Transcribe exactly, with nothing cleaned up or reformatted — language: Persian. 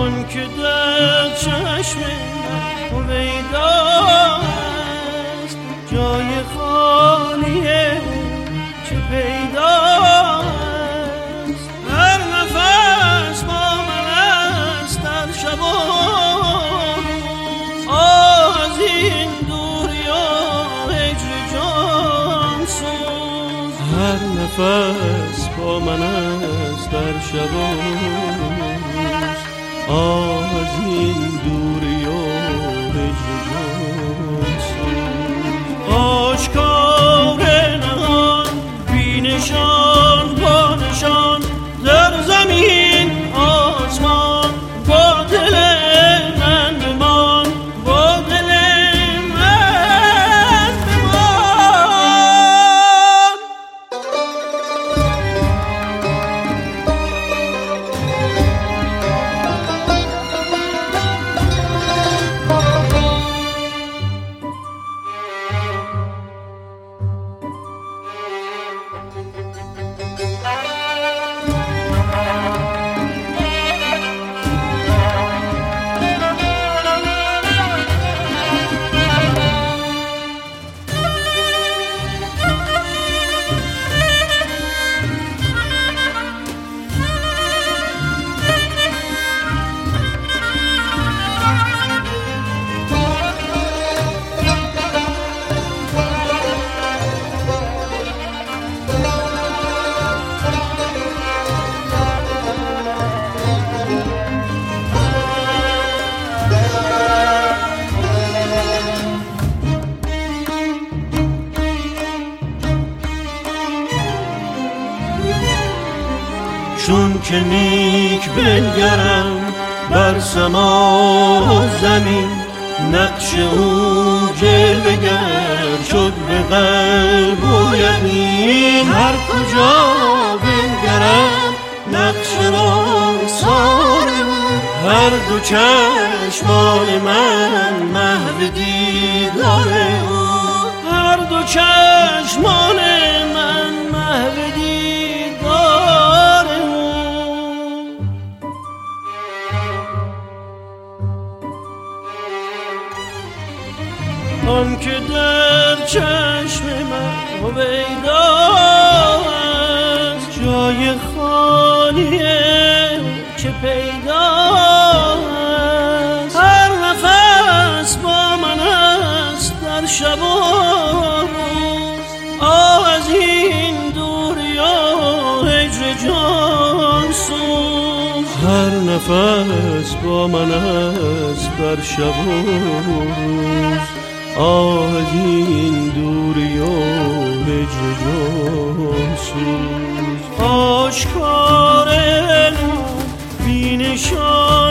آن که در چشم من هویداست، جای خالیه چه پیداست. هر نفس با من است در شب و روز، آه از این دوری و هجر جان سوز. هر نفس با من است در شب و روز، آه از این دوری و هجر جان سوز. آشکار نهان بی نشان با نشان در زمین آسمان، با دل من بمان، با دل من بمان. چون که نیک بنگرم بر سما و زمین، نقش او جلوه گر شد به قلب و یقین. هر کجا بنگرم نقش رخسار او، هر دو چشمان من محو دیدار او. هر دو چشمان من محو دیدار او. آن که در چشم من هویداست، جای خالیه چه پیداست. هر نفس با من است در شب و روز، آه از این دوری و هجر جان سوز. هر نفس با من است در شب و روز، آه از این دوری و هجر جان سوز. آشکار بی نشان